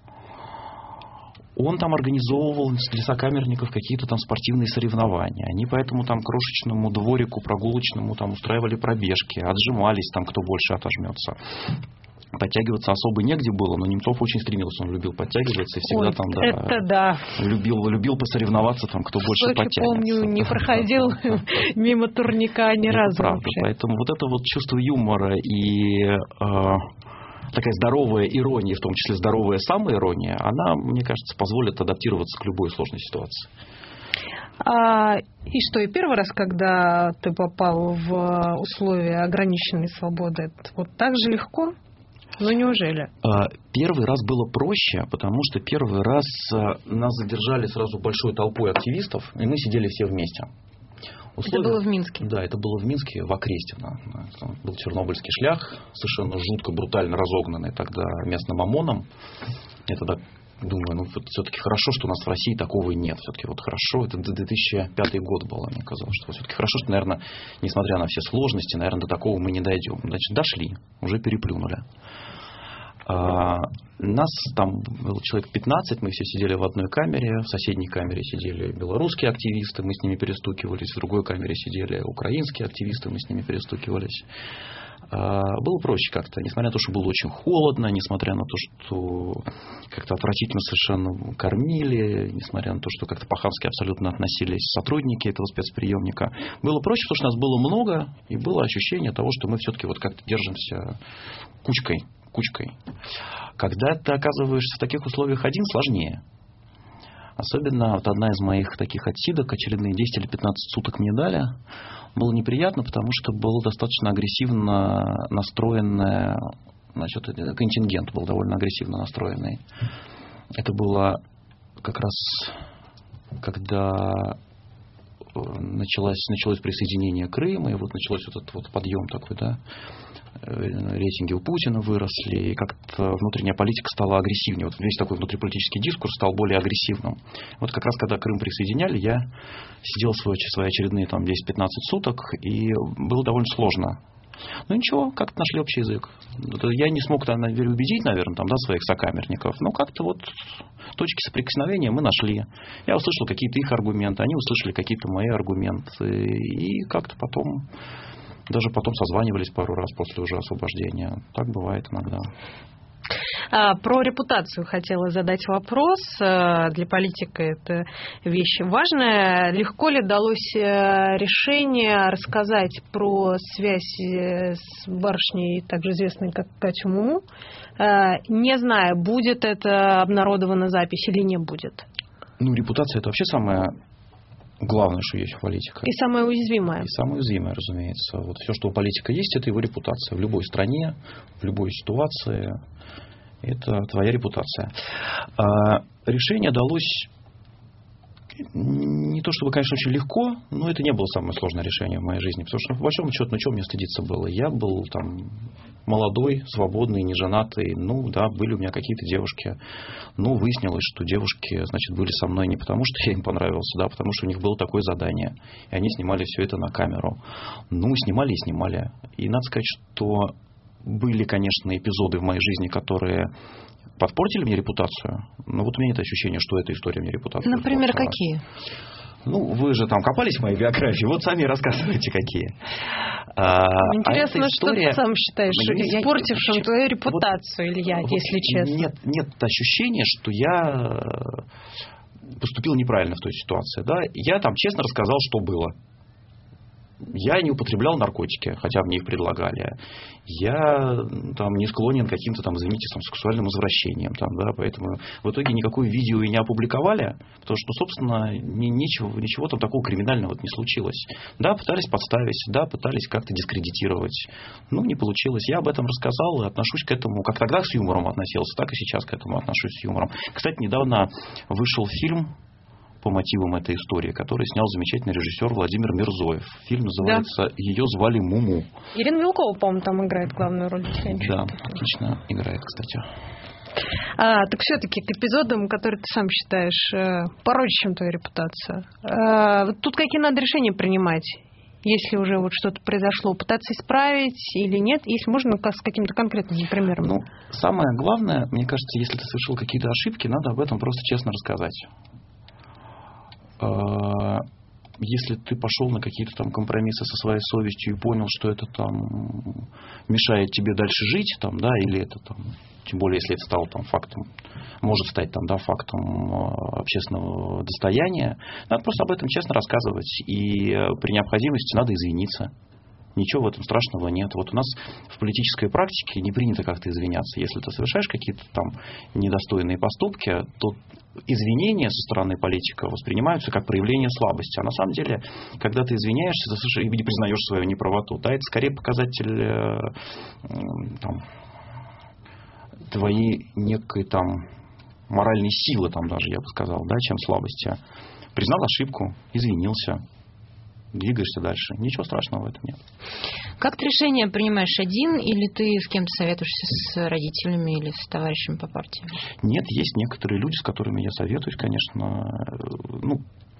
Speaker 4: Он там организовывал для сокамерников какие-то там спортивные соревнования. Они по этому там крошечному дворику прогулочному там устраивали пробежки, отжимались там, кто больше отожмется. Подтягиваться особо негде было, но Немцов очень стремился, он любил подтягиваться и всегда там, да,
Speaker 2: это да.
Speaker 4: Любил посоревноваться там, кто больше подтянется.
Speaker 2: Помню, не проходил мимо турника ни разу.
Speaker 4: Правда, поэтому вот это вот чувство юмора и такая здоровая ирония, в том числе здоровая самоирония, она, мне кажется, позволит адаптироваться к любой сложной ситуации.
Speaker 2: И что, и первый раз, когда ты попал в условия ограниченной свободы, вот так же легко? Неужели?
Speaker 4: Первый раз было проще, потому что первый раз нас задержали сразу большой толпой активистов, и мы сидели все вместе.
Speaker 3: Это было в Минске?
Speaker 4: Да, это было в Минске, в Окрестино. Это был чернобыльский шлях, совершенно жутко, брутально разогнанный тогда местным ОМОНом. Я тогда думаю, все-таки хорошо, что у нас в России такого нет. Все-таки вот хорошо, это 2005 год был, мне казалось, что все-таки хорошо, что, наверное, несмотря на все сложности, наверное, до такого мы не дойдем. Значит, дошли, уже переплюнули. Нас там было человек 15, мы все сидели в одной камере, в соседней камере сидели белорусские активисты, мы с ними перестукивались, в другой камере сидели украинские активисты, мы с ними перестукивались. Было проще как-то, несмотря на то, что было очень холодно, несмотря на то, что как-то отвратительно совершенно кормили, несмотря на то, что как-то по-хамски абсолютно относились сотрудники этого спецприемника. Было проще, потому что нас было много, и было ощущение того, что мы все-таки вот как-то держимся кучкой. Когда ты оказываешься в таких условиях один, сложнее. Особенно вот одна из моих таких отсидок, очередные 10 или 15 суток мне дали, было неприятно, потому что был достаточно агрессивно настроенный, значит, контингент был довольно агрессивно настроенный. Это было как раз, когда началось присоединение Крыма, и вот началось вот этот вот подъем такой, да, рейтинги у Путина выросли, и как-то внутренняя политика стала агрессивнее. Вот весь такой внутриполитический дискурс стал более агрессивным. Вот как раз когда Крым присоединяли, я сидел свои очередные там 10-15 суток, и было довольно сложно. Ну ничего, как-то нашли общий язык. Я не смог там убедить, наверное, там, да, своих сокамерников, но как-то вот точки соприкосновения мы нашли. Я услышал какие-то их аргументы, они услышали какие-то мои аргументы, и как-то даже потом созванивались пару раз после уже освобождения. Так бывает иногда.
Speaker 2: Про репутацию хотела задать вопрос. Для политика это вещь важная. Легко ли далось решение рассказать про связь с барышней, также известной как Катю Муму, не зная, будет это обнародована запись или не будет?
Speaker 4: Ну, репутация – это вообще самое главное, что есть у политика.
Speaker 2: И самое уязвимое.
Speaker 4: И самое уязвимое, разумеется. Вот все, что у политика есть, это его репутация. В любой стране, в любой ситуации. Это твоя репутация. Решение далось не то чтобы, конечно, очень легко, но это не было самое сложное решение в моей жизни. Потому что, по большому счету, на чем мне стыдиться было? Я был там молодой, свободный, неженатый. Ну, да, были у меня какие-то девушки. Ну, выяснилось, что девушки, значит, были со мной не потому, что я им понравился, да, потому что у них было такое задание. И они снимали все это на камеру. Ну, снимали и снимали. И надо сказать, что были, конечно, эпизоды в моей жизни, которые подпортили мне репутацию. Но вот у меня нет ощущения, что эта история мне репутацию
Speaker 3: Например,
Speaker 4: испортила.
Speaker 3: какие?
Speaker 4: Ну, вы же там копались в моей биографии, вот сами рассказывайте, какие.
Speaker 2: Интересно,
Speaker 4: история,
Speaker 2: что ты сам считаешь испортившим твою репутацию, вот, Илья, если честно.
Speaker 4: Нет ощущения, что я поступил неправильно в той ситуации. Да? Я там честно рассказал, что было. Я не употреблял наркотики, хотя мне их предлагали. Я там не склонен к каким-то там, извините, там, сексуальным извращениям. Там, да, поэтому в итоге никакое видео и не опубликовали, потому что, собственно, ничего там такого криминального не случилось. Да, пытались подставить, да, пытались как-то дискредитировать. Ну, не получилось. Я об этом рассказал и отношусь к этому, как тогда с юмором относился, так и сейчас к этому отношусь с юмором. Кстати, недавно вышел фильм по мотивам этой истории, который снял замечательный режиссер Владимир Мирзоев. Фильм называется «Ее звали Муму».
Speaker 2: Ирина Вилкова, по-моему, там играет главную роль.
Speaker 4: Да, отлично играет, кстати.
Speaker 2: Так все-таки к эпизодам, которые ты сам считаешь порочащим твою репутацию. Тут какие надо решения принимать? Если уже вот что-то произошло, пытаться исправить или нет? Если можно, с каким-то конкретным примером.
Speaker 4: Ну, самое главное, мне кажется, если ты совершил какие-то ошибки, надо об этом просто честно рассказать. Если ты пошел на какие-то там компромиссы со своей совестью и понял, что это там мешает тебе дальше жить, там, да, или это там, тем более, если это стало там фактом, может стать там, да, фактом общественного достояния, надо просто об этом честно рассказывать, и при необходимости надо извиниться. Ничего в этом страшного нет. Вот у нас в политической практике не принято как-то извиняться. Если ты совершаешь какие-то там недостойные поступки, то извинения со стороны политика воспринимаются как проявление слабости. А на самом деле, когда ты извиняешься и признаешь свою неправоту, да, это скорее показатель там, твоей некой там моральной силы, там даже, я бы сказал, да, чем слабости. Признал ошибку, извинился. Двигаешься дальше. Ничего страшного в этом нет.
Speaker 3: Как ты решение принимаешь один, или ты с кем-то советуешься, с родителями или с товарищами по партии?
Speaker 4: Нет, есть некоторые люди, с которыми я советуюсь, конечно. Ну,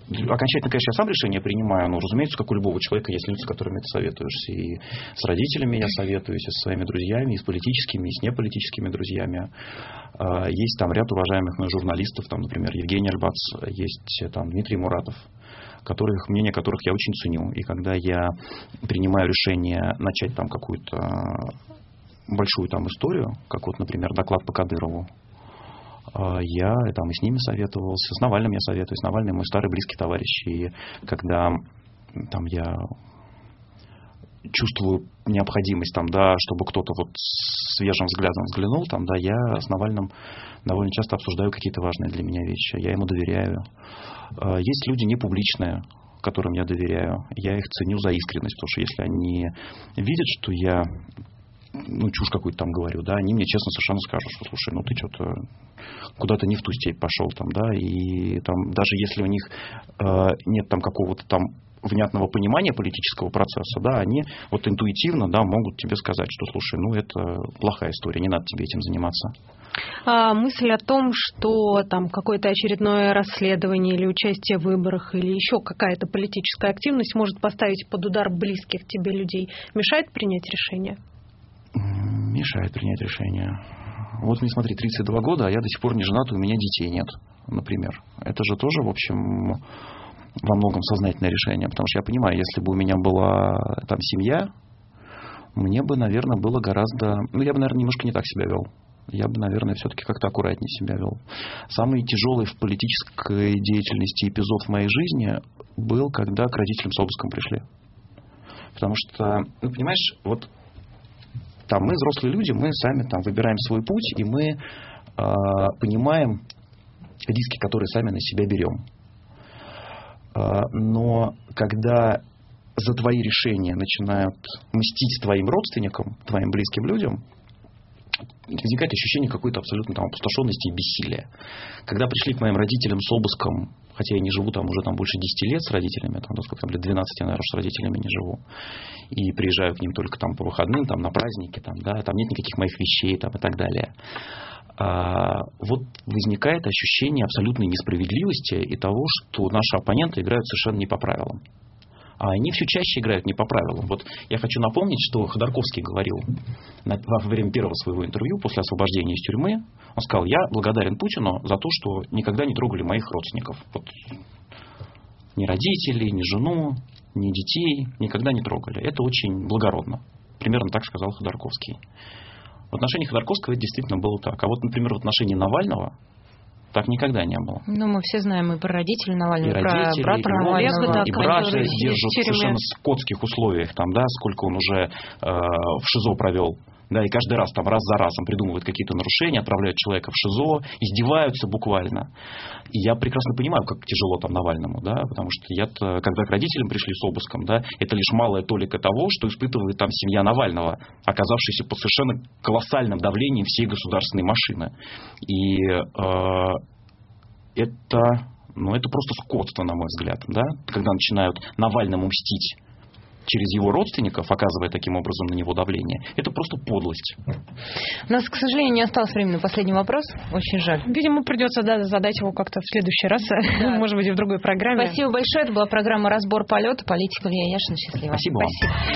Speaker 4: окончательно, конечно, я сам решение принимаю, но, разумеется, как у любого человека есть люди, с которыми ты советуешься. И с родителями я советуюсь, и со своими друзьями, и с политическими, и с неполитическими друзьями. Есть там ряд уважаемых моих журналистов, там, например, Евгений Альбац, есть там Дмитрий Муратов, мнение которых я очень ценю. И когда я принимаю решение начать там какую-то большую там историю, как вот, например, доклад по Кадырову, я там и с ними советовался, с Навальным я советуюсь. Навальный мой старый близкий товарищ. И когда там я чувствую необходимость, там, да, чтобы кто-то вот свежим взглядом взглянул, там, да, я с Навальным довольно часто обсуждаю какие-то важные для меня вещи. Я ему доверяю. Есть люди непубличные, которым я доверяю. Я их ценю за искренность, потому что если они видят, что я чушь какую-то там говорю, да, они мне честно совершенно скажут, что, слушай, ты что-то куда-то не в ту степь пошел, там, да, и там, даже если у них нет там какого-то там внятного понимания политического процесса, да, они вот интуитивно, да, могут тебе сказать, что, слушай, это плохая история, не надо тебе этим заниматься.
Speaker 2: Мысль о том, что там какое-то очередное расследование или участие в выборах или еще какая-то политическая активность может поставить под удар близких тебе людей, мешает принять решение?
Speaker 4: Мешает принять решение. Вот мне, смотри, 32 года, а я до сих пор не женат, у меня детей нет, например. Это же тоже, в общем, во многом сознательное решение, потому что я понимаю, если бы у меня была там семья, мне бы, наверное, было гораздо... я бы, наверное, немножко не так себя вел. Я бы, наверное, все-таки как-то аккуратнее себя вел. Самый тяжелый в политической деятельности эпизод в моей жизни был, когда к родителям с обыском пришли. Потому что, понимаешь, вот там мы взрослые люди, мы сами там выбираем свой путь, и мы понимаем риски, которые сами на себя берем. Но когда за твои решения начинают мстить твоим родственникам, твоим близким людям, возникает ощущение какой-то абсолютно там опустошенности и бессилия. Когда пришли к моим родителям с обыском, хотя я не живу там уже там больше 10 лет с родителями, там, сколько там, лет 12 я, наверное, с родителями не живу, и приезжаю к ним только там по выходным, там на праздники, там, да, там нет никаких моих вещей там, и так далее. Вот возникает ощущение абсолютной несправедливости и того, что наши оппоненты играют совершенно не по правилам. А они все чаще играют не по правилам. Вот я хочу напомнить, что Ходорковский говорил во время первого своего интервью после освобождения из тюрьмы. Он сказал: я благодарен Путину за то, что никогда не трогали моих родственников. Вот. Ни родителей, ни жену, ни детей никогда не трогали. Это очень благородно. Примерно так сказал Ходорковский. В отношении Ходорковского это действительно было так. А вот, например, в отношении Навального так никогда не было.
Speaker 3: Мы все знаем и про родителей Навального,
Speaker 4: и про
Speaker 3: брата Навального.
Speaker 4: И брата держат в совершенно скотских условиях. Там, да, сколько он уже в ШИЗО провел. Да, и каждый раз, там, раз за разом придумывают какие-то нарушения, отправляют человека в ШИЗО, издеваются буквально. И я прекрасно понимаю, как тяжело там Навальному, да, потому что я-то, когда к родителям пришли с обыском, да, это лишь малая толика того, что испытывает там семья Навального, оказавшаяся под совершенно колоссальным давлением всей государственной машины. И это просто скотство, на мой взгляд, да, когда начинают Навальному мстить через его родственников, оказывая таким образом на него давление. Это просто подлость.
Speaker 3: У нас, к сожалению, не осталось времени на последний вопрос. Очень жаль.
Speaker 2: Видимо, придется задать его как-то в следующий раз, может быть, и в другой программе.
Speaker 3: Спасибо большое. Это была программа «Разбор полета». Политика Илья Яшина. Счастливо.
Speaker 4: Спасибо вам.